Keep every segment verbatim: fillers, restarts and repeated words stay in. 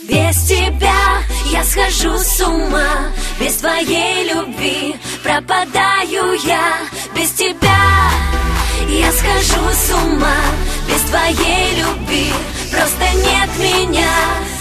Без тебя я схожу с ума, без твоей любви пропадаю я. Без тебя я схожу с ума, без твоей любви просто нет меня.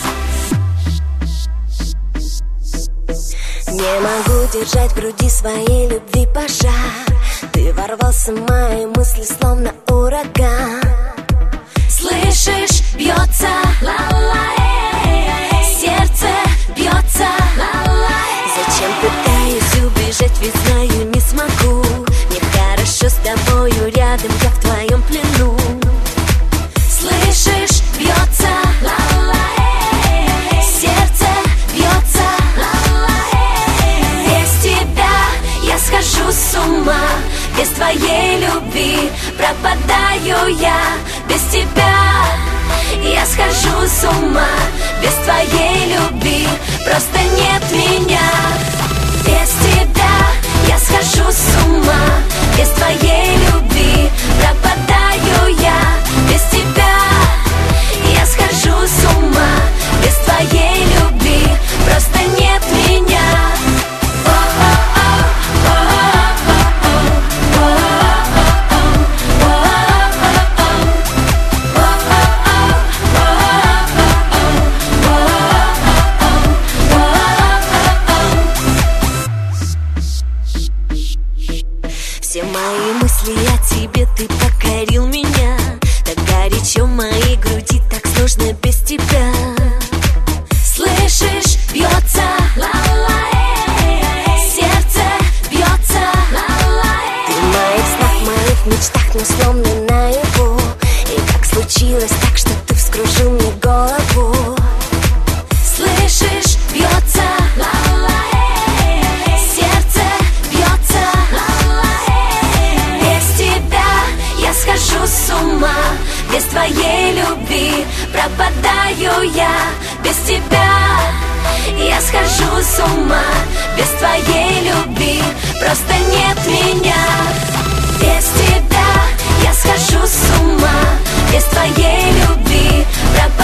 Не могу держать в груди своей любви пожар. Ты ворвался в мои мысли, словно ураган. Слышишь, бьется ла-ла-э, сердце бьется ла-ла-э. Зачем пытаюсь убежать, ведь знаю, не смогу. Мне хорошо с тобою рядом, я в твоем плену. Слышишь, бьется ла-ла-э, сердце бьется ла-ла-э. Без тебя я схожу с ума, без твоей любви пропадаю я. Без тебя я схожу с ума, без твоей любви просто нет меня. Без тебя я схожу с ума, без твоей любви пропадаю я. Без тебя я схожу с ума, без твоей любви просто нет меня. Все мои мысли о тебе, ты покорил меня. Так горячо в моей груди, так сложно без тебя. Слышишь, бьется ла-ла-э, сердце бьется ла-ла-э. Ты в моих снах, в моих мечтах, но словно наяву. И как случилось так, что ты вскружил мне голову. Слышишь, бьется ла-ла-э, сердце бьется ла-ла-э. Без тебя я схожу с ума, без твоей любви пропадаю я. Без тебя я схожу с ума, без твоей любви просто нет меня. Без тебя я схожу с ума, без твоей любви пропадаю